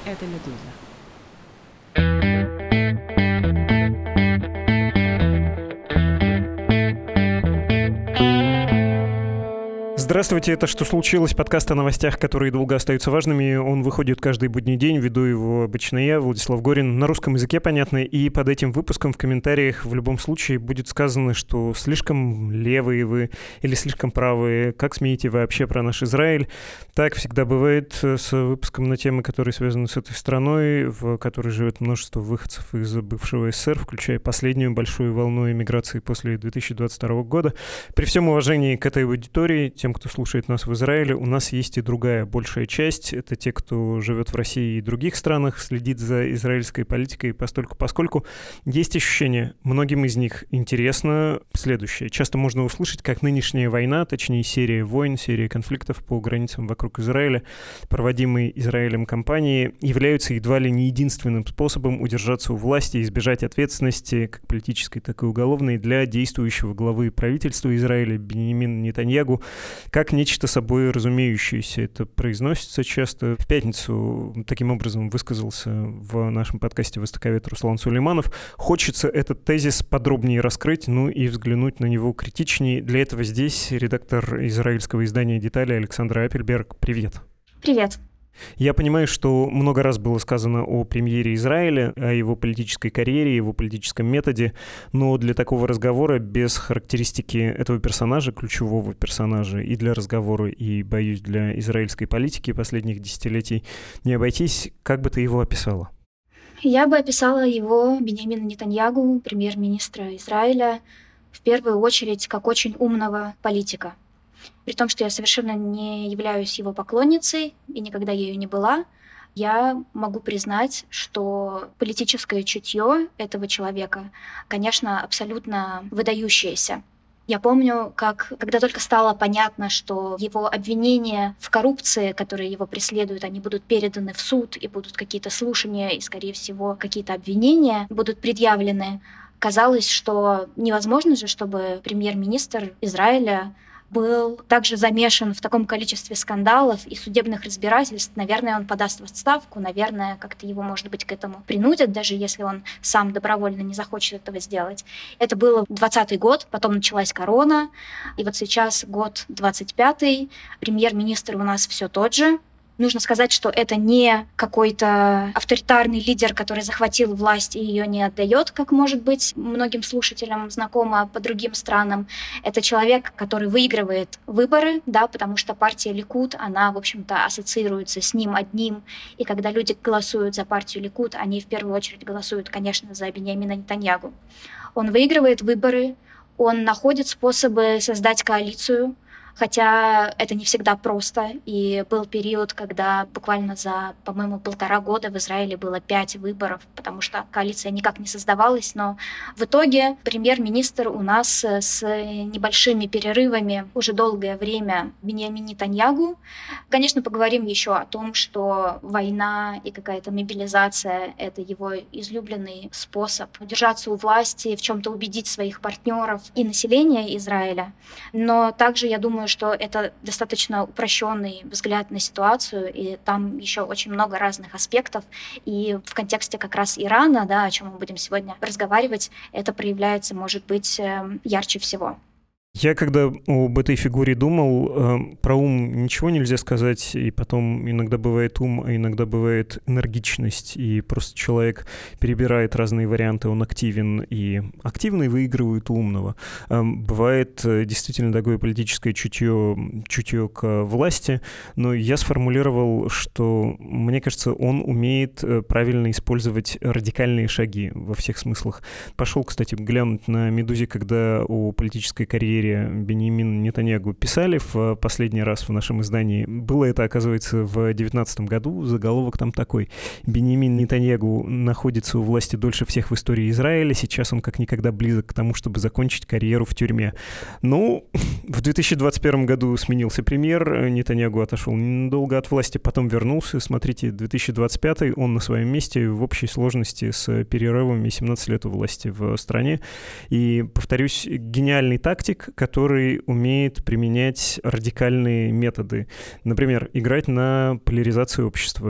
Это «Медуза». Здравствуйте, это «Что случилось?» Подкаст о новостях, которые долго остаются важными. Он выходит каждый будний день, веду его обычно я, Владислав Горин, на русском языке, понятно. И под этим выпуском в комментариях в любом случае будет сказано, что слишком левые вы или слишком правые, как смеете вы вообще про наш Израиль. Так всегда бывает с выпуском на темы, которые связаны с этой страной, в которой живет множество выходцев из бывшего СССР, включая последнюю большую волну эмиграции после 2022 года. При всем уважении к этой аудитории, тем, кто слушает нас в Израиле, у нас есть и другая большая часть. Это те, кто живет в России и других странах, следит за израильской политикой поскольку есть ощущение, многим из них интересно следующее. Часто можно услышать, как нынешняя война, точнее серия войн, серия конфликтов по границам вокруг Израиля, проводимые Израилем кампании, являются едва ли не единственным способом удержаться у власти и избежать ответственности, как политической, так и уголовной, для действующего главы правительства Израиля Биньямина Нетаньягу, как нечто собой разумеющееся. Это произносится часто. В пятницу таким образом высказался в нашем подкасте востоковед Руслан Сулейманов. Хочется этот тезис подробнее раскрыть, ну и взглянуть на него критичнее. Для этого здесь редактор израильского издания «Детали» Александра Апельберг. Привет. Привет. Я понимаю, что много раз было сказано о премьере Израиля, о его политической карьере, его политическом методе, но для такого разговора без характеристики этого персонажа, ключевого персонажа, и для разговора, и, боюсь, для израильской политики последних десятилетий не обойтись. Как бы ты его описала? Я бы описала его, Биньямина Нетаньягу, премьер-министра Израиля, в первую очередь как очень умного политика. При том, что я совершенно не являюсь его поклонницей и никогда ею не была, я могу признать, что политическое чутье этого человека, конечно, абсолютно выдающееся. Я помню, когда только стало понятно, что его обвинения в коррупции, которые его преследуют, они будут переданы в суд, и будут какие-то слушания, и, скорее всего, какие-то обвинения будут предъявлены, казалось, что невозможно же, чтобы премьер-министр Израиля был также замешан в таком количестве скандалов и судебных разбирательств. Наверное, он подаст в отставку, наверное, как-то его, может быть, к этому принудят, даже если он сам добровольно не захочет этого сделать. Это было 2020 год, потом началась корона, и вот сейчас год 25-й, премьер-министр у нас все тот же. Нужно сказать, что это не какой-то авторитарный лидер, который захватил власть и ее не отдает, как, может быть, многим слушателям знакомо по другим странам. Это человек, который выигрывает выборы, да, потому что партия Ликуд, она, в общем-то, ассоциируется с ним одним. И когда люди голосуют за партию Ликуд, они в первую очередь голосуют, конечно, за Биньямина Нетаньягу. Он выигрывает выборы, он находит способы создать коалицию, хотя это не всегда просто. И был период, когда буквально за, по-моему, 1,5 года в Израиле было 5 выборов, потому что коалиция никак не создавалась. Но в итоге премьер-министр у нас с небольшими перерывами уже долгое время Биньямин Нетаньягу. Конечно, поговорим еще о том, что война и какая-то мобилизация — это его излюбленный способ удержаться у власти, в чем-то убедить своих партнеров и население Израиля. Но также, я думаю, что это достаточно упрощенный взгляд на ситуацию, и там еще очень много разных аспектов. И в контексте как раз Ирана, да, о чем мы будем сегодня разговаривать, это проявляется, может быть, ярче всего. Я когда об этой фигуре думал, про ум ничего нельзя сказать, и потом иногда бывает ум, а иногда бывает энергичность, и просто человек перебирает разные варианты, он активен, и активный выигрывает у умного. Бывает действительно такое политическое чутье к власти, но я сформулировал, что, мне кажется, он умеет правильно использовать радикальные шаги во всех смыслах. Пошел, кстати, глянуть на «Медузе», когда о политической карьере Биньямина Нетаньягу писали в последний раз в нашем издании. Было это, оказывается, в 2019 году. Заголовок там такой: Биньямин Нетаньягу находится у власти дольше всех в истории Израиля. Сейчас он как никогда близок к тому, чтобы закончить карьеру в тюрьме. Ну, в 2021 году сменился премьер. Нетаньягу отошел недолго от власти, потом вернулся. Смотрите, 2025 он на своем месте в общей сложности с перерывами 17 лет у власти в стране. И, повторюсь, гениальный тактик, который умеет применять радикальные методы. Например, играть на поляризацию общества.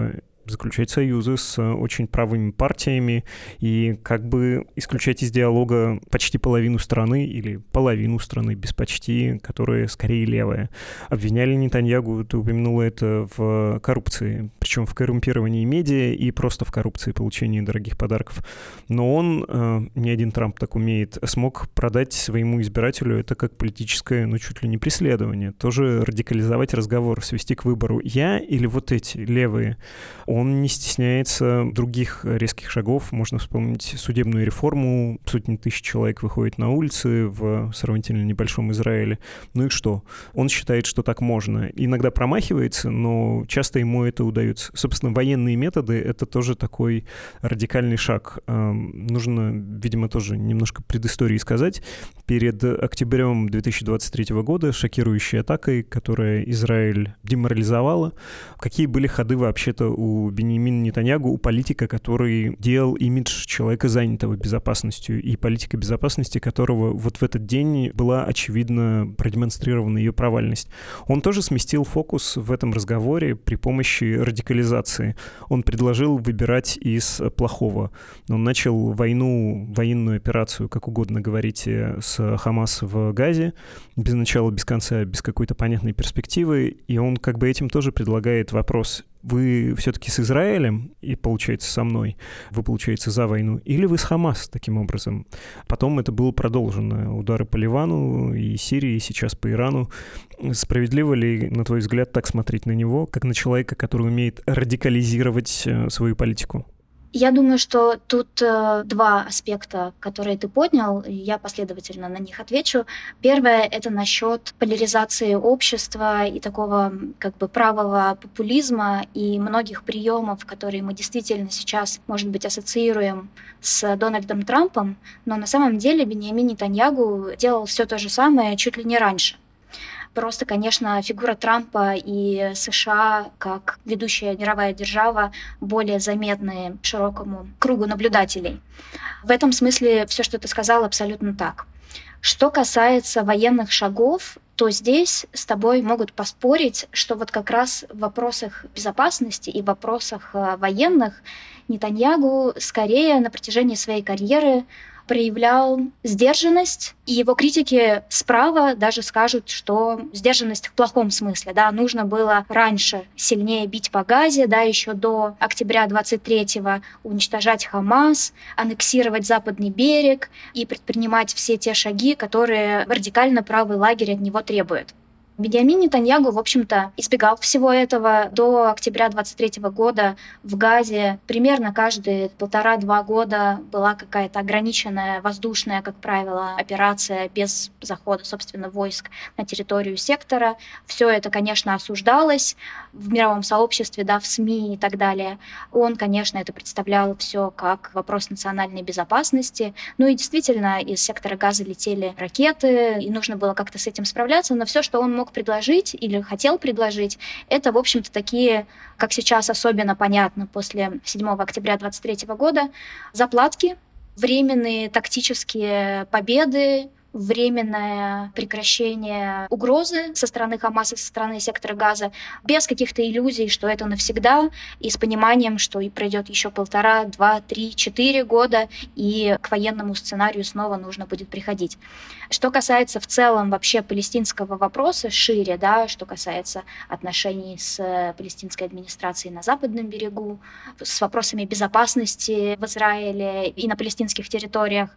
заключать союзы с очень правыми партиями и как бы исключать из диалога почти половину страны или половину страны без почти, которая скорее левая. Обвиняли Нетаньягу, ты упомянула это, в коррупции, причем в коррумпировании медиа и просто в коррупции получения дорогих подарков. Но он, не один Трамп так умеет, смог продать своему избирателю это как политическое, ну, чуть ли не преследование. Тоже радикализовать разговор, свести к выбору я или вот эти левые. Он не стесняется других резких шагов. Можно вспомнить судебную реформу. Сотни тысяч человек выходят на улицы в сравнительно небольшом Израиле. Ну и что? Он считает, что так можно. Иногда промахивается, но часто ему это удается. Собственно, военные методы — это тоже такой радикальный шаг. Нужно, видимо, тоже немножко предыстории сказать. Перед октябрем 2023 года, шокирующей атакой, которая Израиль деморализовала, какие были ходы вообще-то у Биньямина Нетаньягу, у политика, который делал имидж человека, занятого безопасностью, и политика безопасности которого вот в этот день была очевидно продемонстрирована ее провальность. Он тоже сместил фокус в этом разговоре при помощи радикализации. Он предложил выбирать из плохого. Он начал военную операцию, как угодно говорите, с Хамас в Газе, без начала, без конца, без какой-то понятной перспективы, и он как бы этим тоже предлагает вопрос: вы все-таки с Израилем, и, получается, со мной, вы, получается, за войну, или вы с Хамас таким образом? Потом это было продолжено. Удары по Ливану и Сирии, и сейчас по Ирану. Справедливо ли, на твой взгляд, так смотреть на него, как на человека, который умеет радикализировать свою политику? Я думаю, что тут два аспекта, которые ты поднял, и я последовательно на них отвечу. Первое — это насчет поляризации общества и такого как бы правого популизма и многих приемов, которые мы действительно сейчас, может быть, ассоциируем с Дональдом Трампом, но на самом деле Биньямин Нетаньягу делал все то же самое чуть ли не раньше. Просто, конечно, фигура Трампа и США как ведущая мировая держава более заметны широкому кругу наблюдателей. В этом смысле все, что ты сказал, абсолютно так. Что касается военных шагов, то здесь с тобой могут поспорить, что вот как раз в вопросах безопасности и в вопросах военных Нетаньягу скорее на протяжении своей карьеры проявлял сдержанность, и его критики справа даже скажут, что сдержанность в плохом смысле. Да, нужно было раньше сильнее бить по Газе, да, еще до октября 23-го уничтожать Хамас, аннексировать Западный берег и предпринимать все те шаги, которые радикально правый лагерь от него требует. Биньямин Нетаньягу, в общем-то, избегал всего этого. До октября 23 года в Газе примерно каждые 1,5-2 года была какая-то ограниченная воздушная, как правило, операция без захода, собственно, войск на территорию сектора. Все это, конечно, осуждалось в мировом сообществе, да, в СМИ и так далее. Он, конечно, это представлял все как вопрос национальной безопасности. Ну и действительно, из сектора Газа летели ракеты, и нужно было как-то с этим справляться, но все, что он мог предложить или хотел предложить, это, в общем-то, такие, как сейчас особенно понятно после 7 октября 2023 года, заплатки, временные тактические победы, временное прекращение угрозы со стороны Хамаса, со стороны сектора Газа, без каких-то иллюзий, что это навсегда, и с пониманием, что и пройдет еще 1,5, 2, 3, 4 года, и к военному сценарию снова нужно будет приходить. Что касается в целом вообще палестинского вопроса шире, да, что касается отношений с палестинской администрацией на Западном берегу, с вопросами безопасности в Израиле и на палестинских территориях,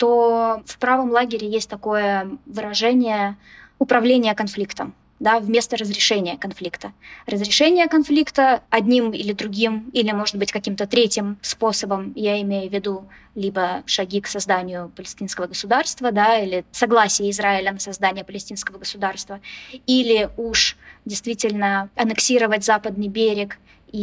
то в правом лагере есть такое выражение управления конфликтом, да, вместо разрешения конфликта. Разрешение конфликта одним или другим, или, может быть, каким-то третьим способом, я имею в виду либо шаги к созданию палестинского государства, да, или согласие Израиля на создание палестинского государства, или уж действительно аннексировать Западный берег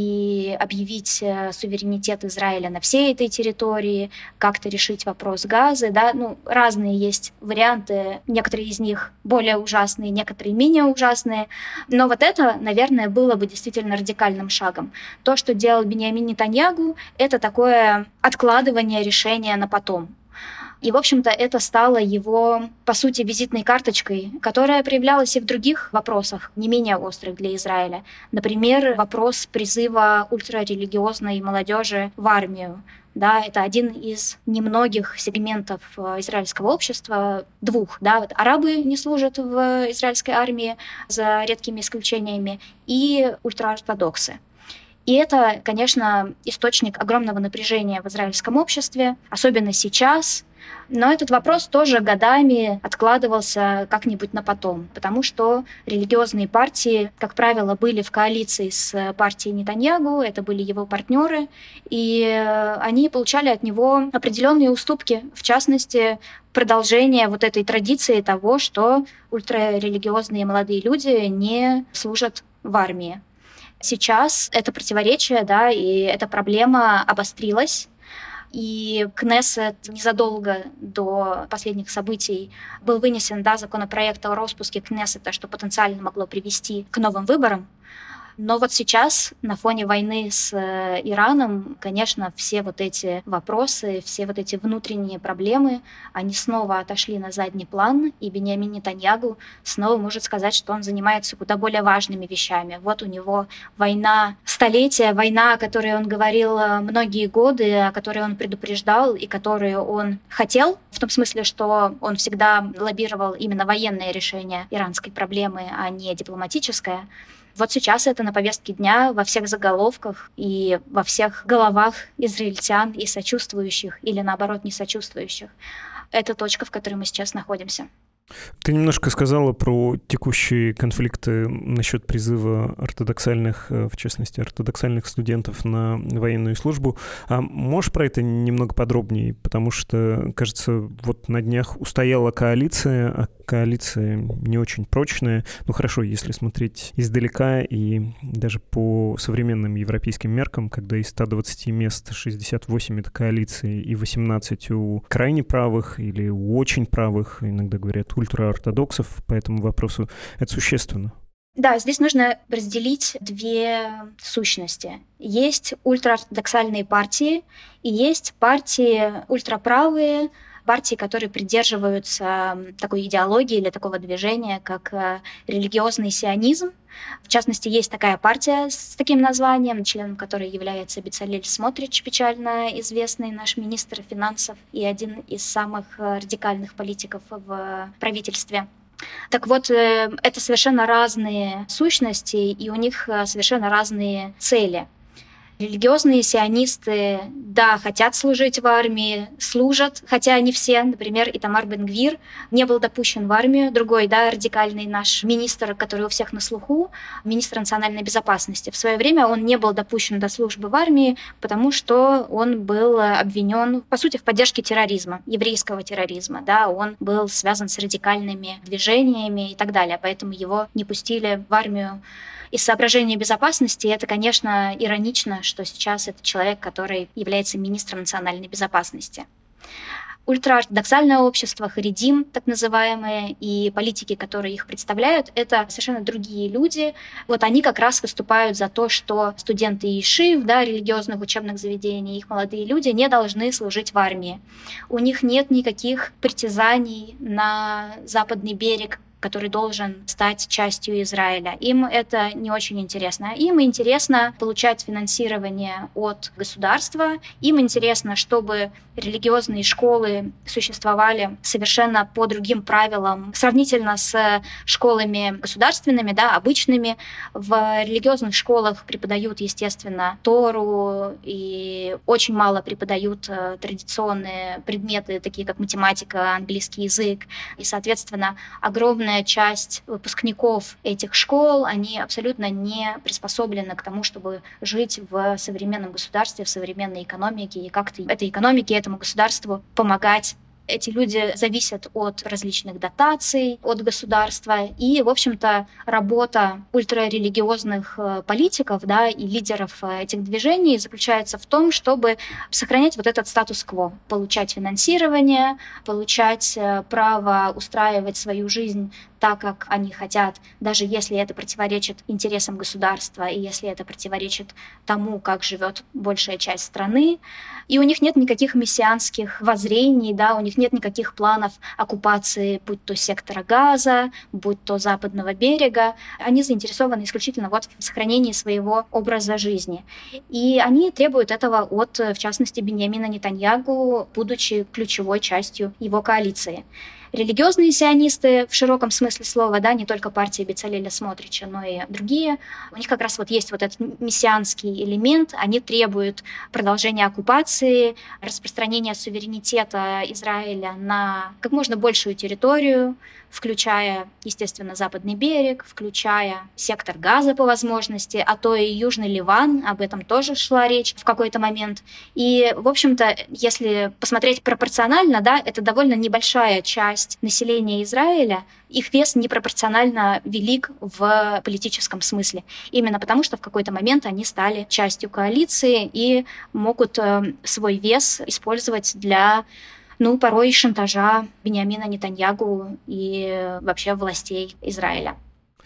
и объявить суверенитет Израиля на всей этой территории, как-то решить вопрос Газы. Да? Ну, разные есть варианты, некоторые из них более ужасные, некоторые менее ужасные. Но вот это, наверное, было бы действительно радикальным шагом. То, что делал Биньямин Нетаньягу, это такое откладывание решения на потом. И, в общем-то, это стало его, по сути, визитной карточкой, которая проявлялась и в других вопросах, не менее острых для Израиля. Например, вопрос призыва ультрарелигиозной молодежи в армию. Да, это один из немногих сегментов израильского общества, двух. Да, вот арабы не служат в израильской армии, за редкими исключениями, и ультраортодоксы. И это, конечно, источник огромного напряжения в израильском обществе, особенно сейчас. Но этот вопрос тоже годами откладывался как-нибудь на потом, потому что религиозные партии, как правило, были в коалиции с партией Нетаньягу, это были его партнеры, и они получали от него определенные уступки, в частности, продолжение вот этой традиции того, что ультрарелигиозные молодые люди не служат в армии. Сейчас это противоречие, да, и эта проблема обострилась. И Кнессет незадолго до последних событий был вынесен законопроект о распуске Кнессета, что потенциально могло привести к новым выборам. Но вот сейчас, на фоне войны с Ираном, конечно, все вот эти вопросы, все вот эти внутренние проблемы, они снова отошли на задний план, и Биньямин Нетаньягу снова может сказать, что он занимается куда более важными вещами. Вот у него война столетия, война, о которой он говорил многие годы, о которой он предупреждал и которую он хотел, в том смысле, что он всегда лоббировал именно военное решение иранской проблемы, а не дипломатическое. Вот сейчас это на повестке дня во всех заголовках и во всех головах израильтян и сочувствующих, или наоборот, не сочувствующих. Это точка, в которой мы сейчас находимся. Ты немножко сказала про текущие конфликты насчет призыва ортодоксальных, в частности, ортодоксальных студентов на военную службу. А можешь про это немного подробнее? Потому что, кажется, вот на днях устояла коалиция, а коалиция не очень прочная. Ну хорошо, если смотреть издалека и даже по современным европейским меркам, когда из 120 мест 68 — это коалиции и 18 у крайне правых или у очень правых, иногда говорят, ультраортодоксов по этому вопросу, это существенно. Да, здесь нужно разделить две сущности. Есть ультраортодоксальные партии и есть партии ультраправые, партии, которые придерживаются такой идеологии или такого движения, как религиозный сионизм. В частности, есть такая партия с таким названием, членом которой является Бецалель Смотрич, печально известный наш министр финансов и один из самых радикальных политиков в правительстве. Так вот, это совершенно разные сущности, и у них совершенно разные цели. Религиозные сионисты, да, хотят служить в армии, служат, хотя не все. Например, Итамар Бен-Гвир не был допущен в армию. Другой, да, радикальный наш министр, который у всех на слуху, министр национальной безопасности. В свое время он не был допущен до службы в армии, потому что он был обвинен, по сути, в поддержке терроризма, еврейского терроризма. Да, он был связан с радикальными движениями и так далее, поэтому его не пустили в армию. Из соображений безопасности это, конечно, иронично, что сейчас это человек, который является министром национальной безопасности. Ультраортодоксальное общество, харидим, так называемые, и политики, которые их представляют, это совершенно другие люди. Вот они как раз выступают за то, что студенты ешив, да, религиозных учебных заведений, их молодые люди не должны служить в армии. У них нет никаких притязаний на западный берег, который должен стать частью Израиля. Им это не очень интересно. Им интересно получать финансирование от государства. Им интересно, чтобы религиозные школы существовали совершенно по другим правилам, сравнительно с школами государственными, да, обычными. В религиозных школах преподают, естественно, Тору, и очень мало преподают традиционные предметы, такие как математика, английский язык. И, соответственно, огромная часть выпускников этих школ, они абсолютно не приспособлены к тому, чтобы жить в современном государстве, в современной экономике, и как-то этой экономике, этому государству помогать. Эти люди зависят от различных дотаций, от государства. И, в общем-то, работа ультрарелигиозных политиков, да, и лидеров этих движений заключается в том, чтобы сохранять вот этот статус-кво, получать финансирование, получать право устраивать свою жизнь так, как они хотят, даже если это противоречит интересам государства и если это противоречит тому, как живет большая часть страны. И у них нет никаких мессианских воззрений, да, у них нет никаких планов оккупации, будь то сектора Газа, будь то западного берега. Они заинтересованы исключительно вот в сохранении своего образа жизни. И они требуют этого от, в частности, Биньямина Нетаньягу, будучи ключевой частью его коалиции. Религиозные сионисты в широком смысле слова, да, не только партия Бецалеля Смотрича, но и другие, у них как раз вот есть вот этот мессианский элемент, они требуют продолжения оккупации, распространения суверенитета Израиля на как можно большую территорию, включая, естественно, Западный берег, включая сектор Газа по возможности, а то и Южный Ливан, об этом тоже шла речь в какой-то момент. И, в общем-то, если посмотреть пропорционально, да, это довольно небольшая часть населения Израиля, их вес непропорционально велик в политическом смысле. Именно потому, что в какой-то момент они стали частью коалиции и могут свой вес использовать для порой шантажа Биньямина Нетаньягу и вообще властей Израиля.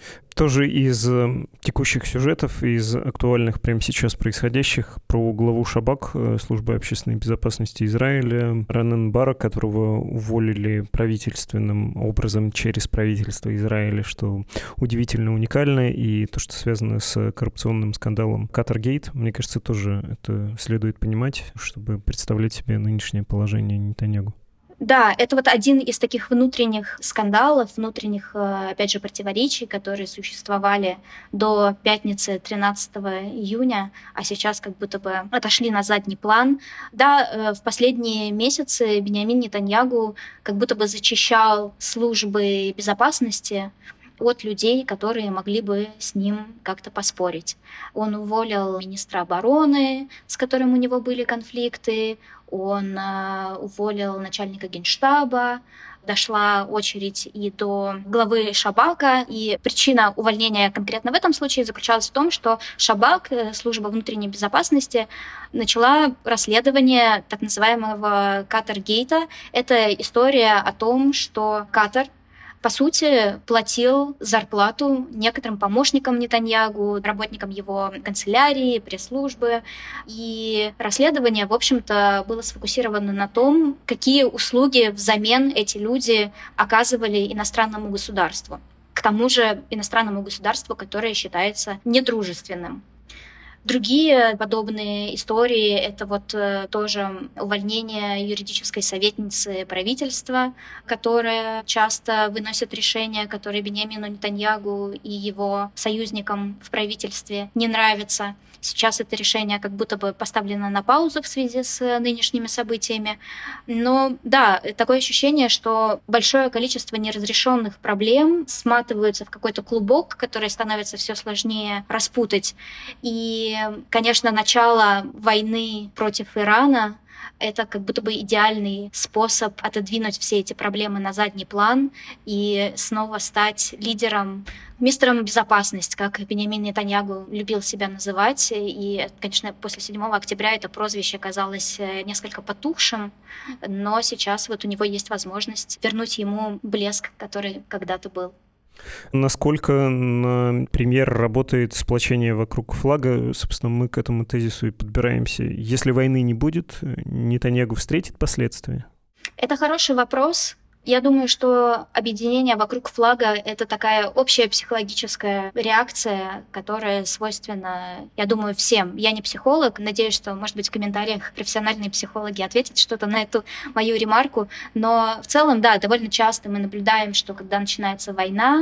Тоже из текущих сюжетов, из актуальных прямо сейчас происходящих, про главу Шабак, службы общественной безопасности Израиля, Ронен Бара, которого уволили правительственным образом через правительство Израиля, что удивительно уникально, и то, что связано с коррупционным скандалом Катар-гейт, мне кажется, тоже это следует понимать, чтобы представлять себе нынешнее положение Нетаньягу. Да, это вот один из таких внутренних скандалов, внутренних, опять же, противоречий, которые существовали до пятницы 13 июня, а сейчас как будто бы отошли на задний план. Да, в последние месяцы Биньямин Нетаньягу как будто бы зачищал службы безопасности от людей, которые могли бы с ним как-то поспорить. Он уволил министра обороны, с которым у него были конфликты, он уволил начальника Генштаба, дошла очередь и до главы Шабака, и причина увольнения конкретно в этом случае заключалась в том, что Шабак, служба внутренней безопасности, начала расследование так называемого Катар-гейта. Это история о том, что Катар, по сути, платил зарплату некоторым помощникам Нетаньягу, работникам его канцелярии, пресс-службы. И расследование, в общем-то, было сфокусировано на том, какие услуги взамен эти люди оказывали иностранному государству. К тому же иностранному государству, которое считается недружественным. Другие подобные истории — это вот тоже увольнение юридической советницы правительства, которая часто выносит решения, которые Биньямину Нетаньягу и его союзникам в правительстве не нравятся. Сейчас это решение как будто бы поставлено на паузу в связи с нынешними событиями. Но да, такое ощущение, что большое количество неразрешенных проблем сматываются в какой-то клубок, который становится все сложнее распутать. И, конечно, начало войны против Ирана — это как будто бы идеальный способ отодвинуть все эти проблемы на задний план и снова стать лидером, мистером безопасности, как Биньямин Нетаньягу любил себя называть. И, конечно, после 7 октября это прозвище казалось несколько потухшим, но сейчас вот у него есть возможность вернуть ему блеск, который когда-то был. Насколько, например, работает сплочение вокруг флага? Собственно, мы к этому тезису и подбираемся. Если войны не будет, Нетаньягу встретит последствия? Это хороший вопрос. Я думаю, что объединение вокруг флага — это такая общая психологическая реакция, которая свойственна, я думаю, всем. Я не психолог, надеюсь, что, может быть, в комментариях профессиональные психологи ответят что-то на эту мою ремарку, но в целом, да, довольно часто мы наблюдаем, что когда начинается война,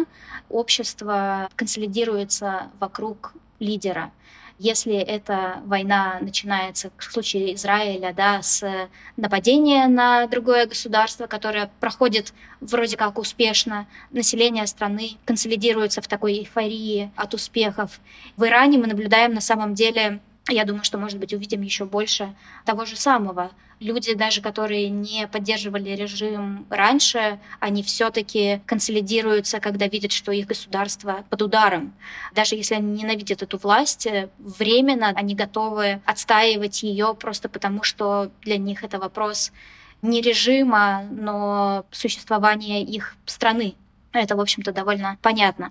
общество консолидируется вокруг лидера. Если эта война начинается, в случае Израиля, да, с нападения на другое государство, которое проходит вроде как успешно, население страны консолидируется в такой эйфории от успехов. В Иране мы наблюдаем на самом деле, я думаю, что, может быть, увидим еще больше того же самого. Люди, даже которые не поддерживали режим раньше, они все-таки консолидируются, когда видят, что их государство под ударом. Даже если они ненавидят эту власть, временно они готовы отстаивать ее просто потому, что для них это вопрос не режима, но существования их страны. Это, в общем-то, довольно понятно.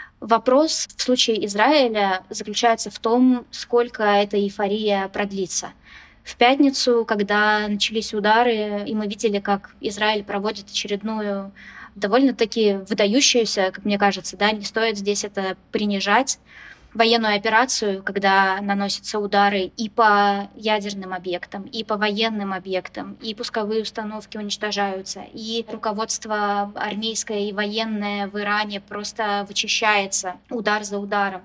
Вопрос в случае Израиля заключается в том, сколько эта эйфория продлится. В пятницу, когда начались удары, и мы видели, как Израиль проводит очередную довольно-таки выдающуюся, как мне кажется, да, не стоит здесь это принижать, военную операцию, когда наносятся удары и по ядерным объектам, и по военным объектам, и пусковые установки уничтожаются, и руководство армейское и военное в Иране просто вычищается удар за ударом.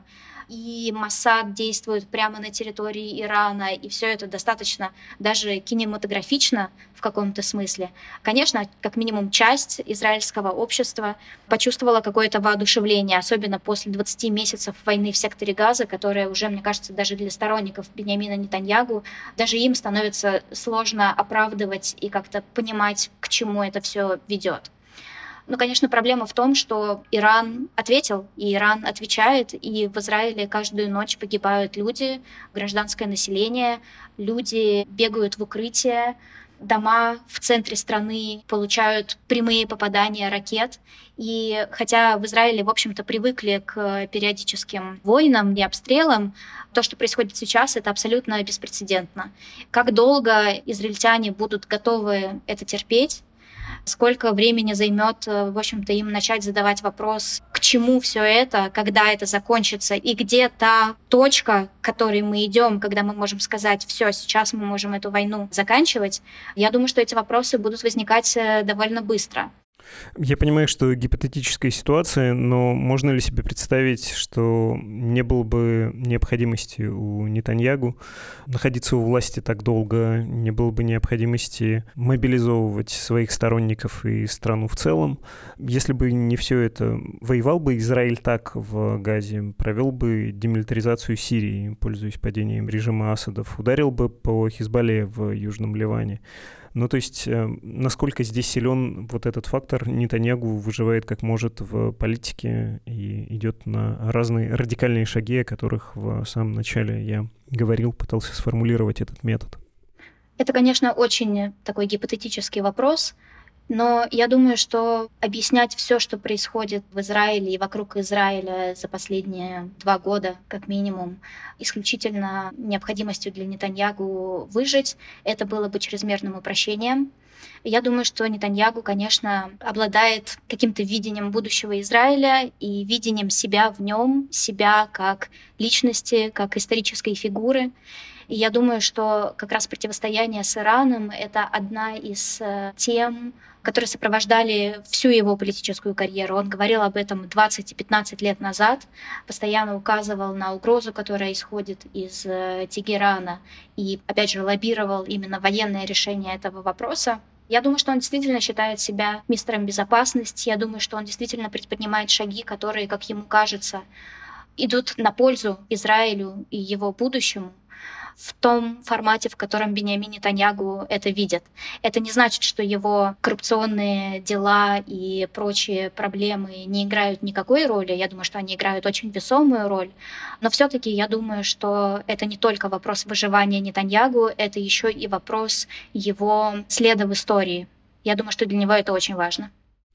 И Моссад действует прямо на территории Ирана, и все это достаточно даже кинематографично в каком-то смысле. Конечно, как минимум часть израильского общества почувствовала какое-то воодушевление, особенно после 20 месяцев войны в секторе Газа, которая уже, мне кажется, даже для сторонников Биньямина Нетаньягу, даже им становится сложно оправдывать и как-то понимать, к чему это все ведет. Ну, конечно, проблема в том, что Иран ответил, и Иран отвечает, и в Израиле каждую ночь погибают люди, гражданское население, люди бегают в укрытие, дома в центре страны получают прямые попадания ракет. И хотя в Израиле, в общем-то, привыкли к периодическим войнам и обстрелам, то, что происходит сейчас, это абсолютно беспрецедентно. Как долго израильтяне будут готовы это терпеть? Сколько времени займет, в общем-то, им начать задавать вопрос, к чему все это, когда это закончится, и где та точка, к которой мы идем, когда мы можем сказать, все, сейчас мы можем эту войну заканчивать. Я думаю, что эти вопросы будут возникать довольно быстро. Я понимаю, что гипотетическая ситуация, но можно ли себе представить, что не было бы необходимости у Нетаньягу находиться у власти так долго, не было бы необходимости мобилизовывать своих сторонников и страну в целом, если бы не все это? Воевал бы Израиль так в Газе, провел бы демилитаризацию Сирии, пользуясь падением режима Асадов, ударил бы по Хизбалле в Южном Ливане? Ну, то есть, насколько здесь силен вот этот фактор, Нетаньягу выживает как может в политике и идет на разные радикальные шаги, о которых в самом начале я говорил, пытался сформулировать этот метод. Это, конечно, очень такой гипотетический вопрос, но я думаю, что объяснять все, что происходит в Израиле и вокруг Израиля за последние 2 года, как минимум, исключительно необходимостью для Нетаньягу выжить, это было бы чрезмерным упрощением. Я думаю, что Нетаньягу, конечно, обладает каким-то видением будущего Израиля и видением себя в нем, себя как личности, как исторической фигуры. И я думаю, что как раз противостояние с Ираном — это одна из тем, которые сопровождали всю его политическую карьеру. Он говорил об этом 20 и 15 лет назад, постоянно указывал на угрозу, которая исходит из Тегерана, и, опять же, лоббировал именно военное решение этого вопроса. Я думаю, что он действительно считает себя мистером безопасности. Я думаю, что он действительно предпринимает шаги, которые, как ему кажется, идут на пользу Израилю и его будущему в том формате, в котором Биньямин Нетаньягу это видит. Это не значит, что его коррупционные дела и прочие проблемы не играют никакой роли. Я думаю, что они играют очень весомую роль. Но все-таки я думаю, что это не только вопрос выживания Нетаньягу, это еще и вопрос его следа в истории. Я думаю, что для него это очень важно.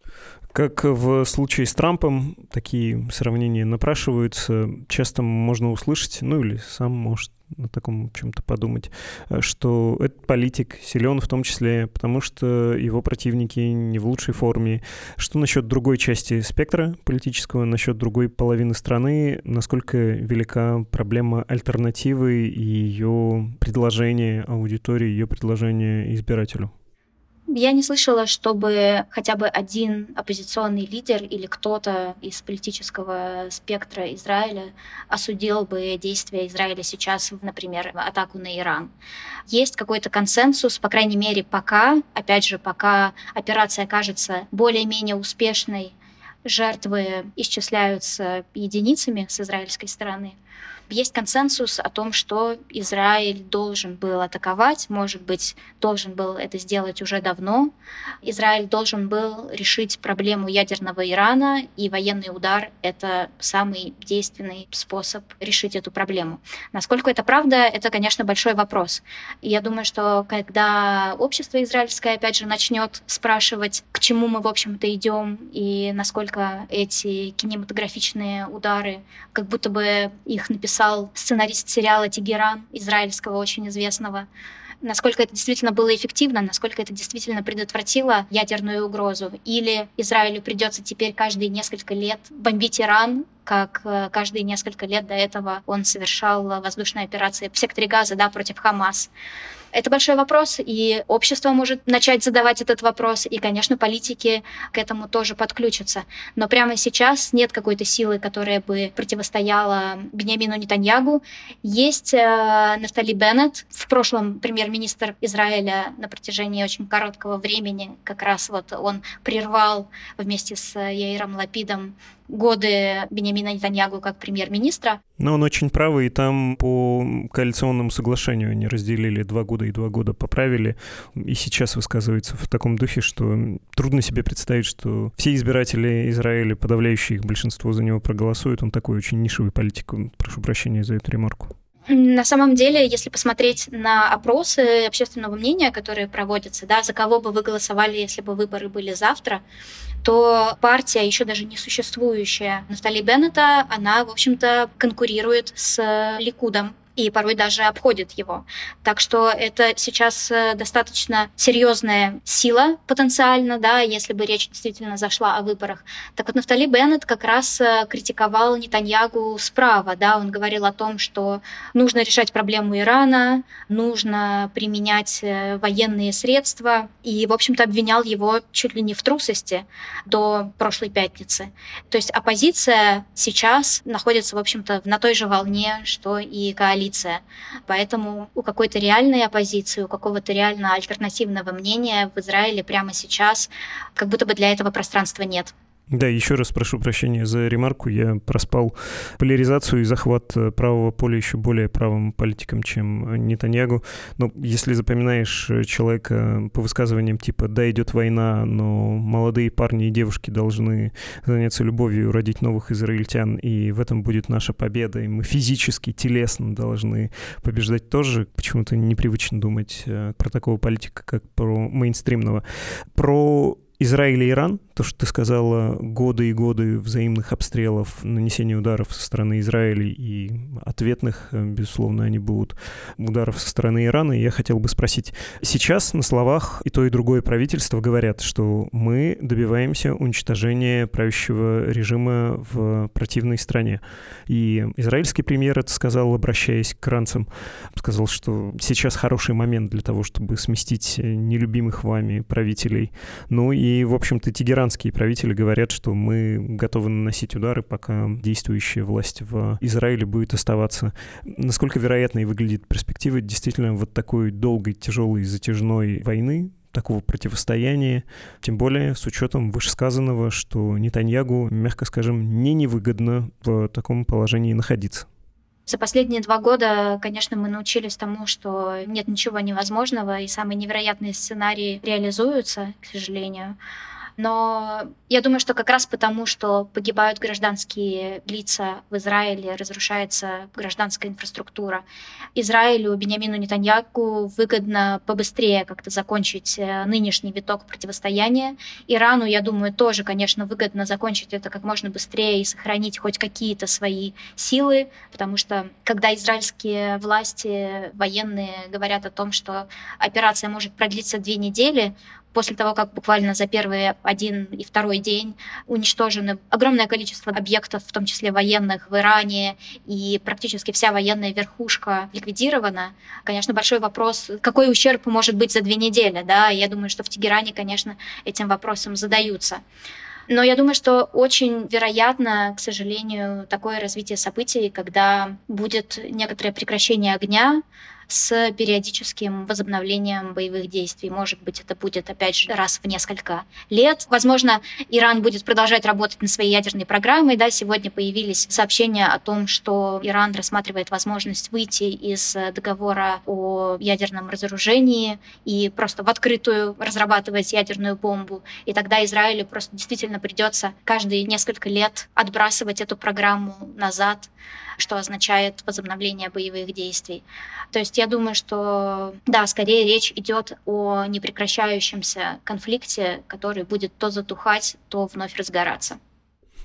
Как в случае с Трампом, такие сравнения напрашиваются. Часто можно услышать, ну или сам может на таком чем-то подумать, что этот политик силен в том числе, потому что его противники не в лучшей форме. Что насчет другой части спектра политического, насчет другой половины страны, насколько велика проблема альтернативы и ее предложения аудитории, ее предложения избирателю? Я не слышала, чтобы хотя бы один оппозиционный лидер или кто-то из политического спектра Израиля осудил бы действия Израиля сейчас, например, атаку на Иран. Есть какой-то консенсус, по крайней мере, пока, опять же, пока операция кажется более-менее успешной, жертвы исчисляются единицами с израильской стороны. Есть консенсус о том, что Израиль должен был атаковать, может быть, должен был это сделать уже давно. Израиль должен был решить проблему ядерного Ирана, и военный удар — это самый действенный способ решить эту проблему. Насколько это правда, это, конечно, большой вопрос. И я думаю, что когда общество израильское, опять же, начнет спрашивать, к чему мы, в общем-то, идем, и насколько только эти кинематографичные удары, как будто бы их написал сценарист сериала «Тегеран», израильского, очень известного. Насколько это действительно было эффективно, насколько это действительно предотвратило ядерную угрозу. Или Израилю придется теперь каждые несколько лет бомбить Иран, как каждые несколько лет до этого он совершал воздушные операции в секторе Газа, против Хамас. Это большой вопрос, и общество может начать задавать этот вопрос, и, конечно, политики к этому тоже подключатся. Но прямо сейчас нет какой-то силы, которая бы противостояла Биньямину Нетаньягу. Есть Нафтали Беннет, в прошлом премьер-министр Израиля на протяжении очень короткого времени, как раз он прервал вместе с Яиром Лапидом годы Биньямина Нетаньягу как премьер-министра. Но он очень правый, и там по коалиционному соглашению они разделили 2 года и 2 года поправили. И сейчас высказывается в таком духе, что трудно себе представить, что все избиратели Израиля, подавляющее их большинство, за него проголосуют. Он такой очень нишевый политик. Прошу прощения за эту ремарку. На самом деле, если посмотреть на опросы общественного мнения, которые проводятся, за кого бы вы голосовали, если бы выборы были завтра, то партия, еще даже не существующая Нафтали Беннета, она, в общем-то, конкурирует с Ликудом и порой даже обходит его. Так что это сейчас достаточно серьезная сила потенциально, если бы речь действительно зашла о выборах. Так вот, Нафтали Беннет как раз критиковал Нетаньягу справа. Он говорил о том, что нужно решать проблему Ирана, нужно применять военные средства, и, в общем-то, обвинял его чуть ли не в трусости до прошлой пятницы. То есть оппозиция сейчас находится, в общем-то, на той же волне, что и коалиция. Поэтому у какой-то реальной оппозиции, у какого-то реально альтернативного мнения в Израиле прямо сейчас как будто бы для этого пространства нет. Да, еще раз прошу прощения за ремарку. Я проспал поляризацию и захват правого поля еще более правым политиком, чем Нетаньягу. Но если запоминаешь человека по высказываниям типа «да, идет война, но молодые парни и девушки должны заняться любовью, родить новых израильтян, и в этом будет наша победа, и мы физически, телесно должны побеждать», тоже почему-то непривычно думать про такого политика, как про мейнстримного. Про Израиль и Иран, то, что ты сказала, годы и годы взаимных обстрелов, нанесения ударов со стороны Израиля и ответных, безусловно, они будут ударов со стороны Ирана. И я хотел бы спросить, сейчас на словах и то, и другое правительство говорят, что мы добиваемся уничтожения правящего режима в противной стране. И израильский премьер это сказал, обращаясь к иранцам, сказал, что сейчас хороший момент для того, чтобы сместить нелюбимых вами правителей. Ну и, в общем-то, тегеранские правители говорят, что мы готовы наносить удары, пока действующая власть в Израиле будет оставаться. Насколько вероятной выглядит перспектива действительно вот такой долгой, тяжелой, затяжной войны, такого противостояния, тем более с учетом вышесказанного, что Нетаньягу, мягко скажем, невыгодно в таком положении находиться? За последние 2 года, конечно, мы научились тому, что нет ничего невозможного, и самые невероятные сценарии реализуются, к сожалению. Но я думаю, что как раз потому, что погибают гражданские лица в Израиле, разрушается гражданская инфраструктура, Израилю, Биньямину Нетаньягу выгодно побыстрее как-то закончить нынешний виток противостояния. Ирану, я думаю, тоже, конечно, выгодно закончить это как можно быстрее и сохранить хоть какие-то свои силы, потому что когда израильские власти, военные говорят о том, что операция может продлиться 2 недели, после того, как буквально за первые 1 и 2 день уничтожено огромное количество объектов, в том числе военных, в Иране, и практически вся военная верхушка ликвидирована, конечно, большой вопрос, какой ущерб может быть за 2 недели, Я думаю, что в Тегеране, конечно, этим вопросом задаются. Но я думаю, что очень вероятно, к сожалению, такое развитие событий, когда будет некоторое прекращение огня с периодическим возобновлением боевых действий. Может быть, это будет, опять же, раз в несколько лет. Возможно, Иран будет продолжать работать над своей ядерной программой. Сегодня появились сообщения о том, что Иран рассматривает возможность выйти из договора о ядерном разоружении и просто в открытую разрабатывать ядерную бомбу. И тогда Израилю просто действительно придется каждые несколько лет отбрасывать эту программу назад, что означает возобновление боевых действий. То есть я думаю, что, скорее речь идет о непрекращающемся конфликте, который будет то затухать, то вновь разгораться.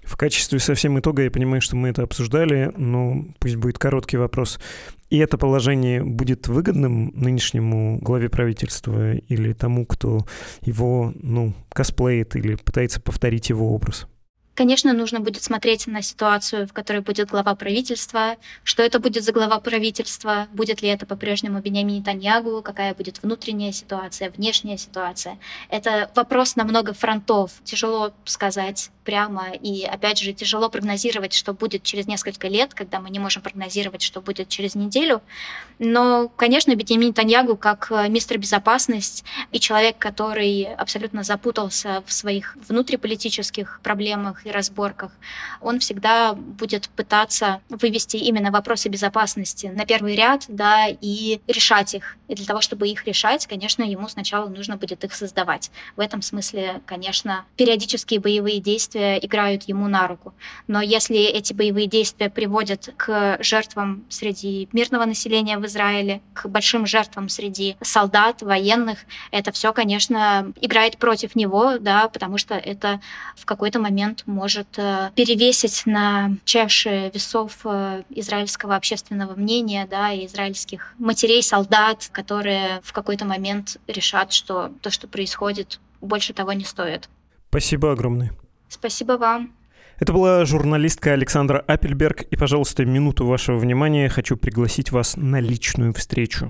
В качестве совсем итога я понимаю, что мы это обсуждали, но пусть будет короткий вопрос. И это положение будет выгодным нынешнему главе правительства или тому, кто его, косплеит или пытается повторить его образ? Конечно, нужно будет смотреть на ситуацию, в которой будет глава правительства, что это будет за глава правительства, будет ли это по-прежнему Биньямин Нетаньягу, какая будет внутренняя ситуация, внешняя ситуация. Это вопрос на много фронтов. Тяжело сказать прямо, и опять же тяжело прогнозировать, что будет через несколько лет, когда мы не можем прогнозировать, что будет через неделю. Но, конечно, Биньямин Нетаньягу как мистер безопасность и человек, который абсолютно запутался в своих внутриполитических проблемах и разборках, он всегда будет пытаться вывести именно вопросы безопасности на первый ряд, да, и решать их. И для того, чтобы их решать, конечно, ему сначала нужно будет их создавать. В этом смысле, конечно, периодические боевые действия играют ему на руку. Но если эти боевые действия приводят к жертвам среди мирного населения в Израиле, к большим жертвам среди солдат, военных, это все, конечно, играет против него, да, потому что это в какой-то момент может перевесить на чаше весов израильского общественного мнения, да, и израильских матерей, солдат, которые в какой-то момент решат, что то, что происходит, больше того не стоит. Спасибо огромное. Спасибо вам. Это была журналистка Александра Аппельберг, и, пожалуйста, минуту вашего внимания. Хочу пригласить вас на личную встречу.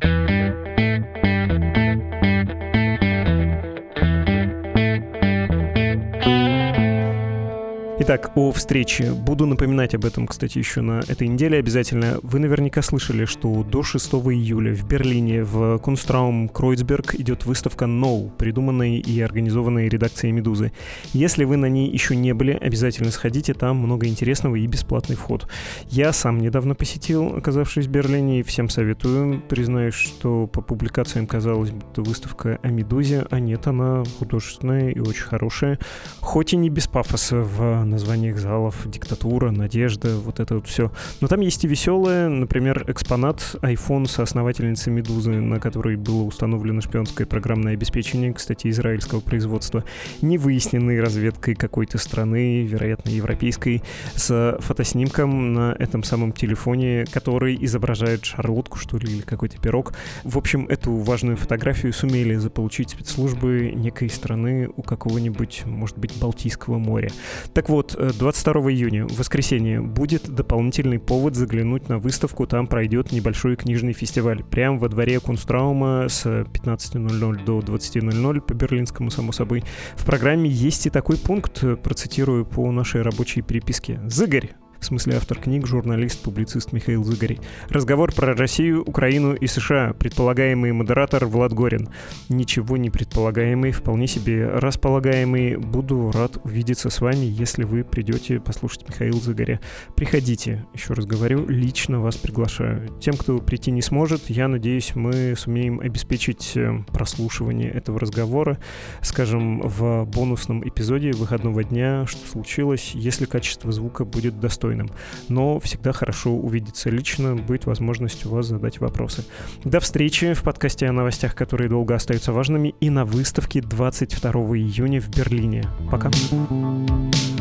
Итак, о встрече. Буду напоминать об этом, кстати, еще на этой неделе обязательно. Вы наверняка слышали, что до 6 июля в Берлине в Kunstraum Kreuzberg идет выставка No, придуманной и организованной редакцией «Медузы». Если вы на ней еще не были, обязательно сходите, там много интересного и бесплатный вход. Я сам недавно посетил, оказавшись в Берлине, и всем советую. Признаюсь, что по публикациям казалось, будто выставка о «Медузе», а нет, она художественная и очень хорошая, хоть и не без пафоса в названиях залов, диктатура, надежда, вот это вот все. Но там есть и веселое, например, экспонат iPhone соосновательницы «Медузы», на которой было установлено шпионское программное обеспечение, кстати, израильского производства, невыясненной разведкой какой-то страны, вероятно, европейской, с фотоснимком на этом самом телефоне, который изображает шарлотку, что ли, или какой-то пирог. В общем, эту важную фотографию сумели заполучить спецслужбы некой страны у какого-нибудь, может быть, Балтийского моря. Так вот, 22 июня, в воскресенье, будет дополнительный повод заглянуть на выставку. Там пройдет небольшой книжный фестиваль. Прямо во дворе Кунстраума с 15:00 до 20:00 по берлинскому, само собой. В программе есть и такой пункт, процитирую по нашей рабочей переписке. «Зыгорь». В смысле автор книг, журналист, публицист Михаил Зыгорь. Разговор про Россию, Украину и США. Предполагаемый модератор Влад Горин. Ничего не предполагаемый, вполне себе располагаемый. Буду рад увидеться с вами, если вы придете послушать Михаила Зыгоря. Приходите, еще раз говорю, лично вас приглашаю. Тем, кто прийти не сможет, я надеюсь, мы сумеем обеспечить прослушивание этого разговора, скажем, в бонусном эпизоде выходного дня, что случилось, если качество звука будет достойным. Но всегда хорошо увидеться лично, будет возможность у вас задать вопросы. До встречи в подкасте о новостях, которые долго остаются важными, и на выставке 22 июня в Берлине. Пока.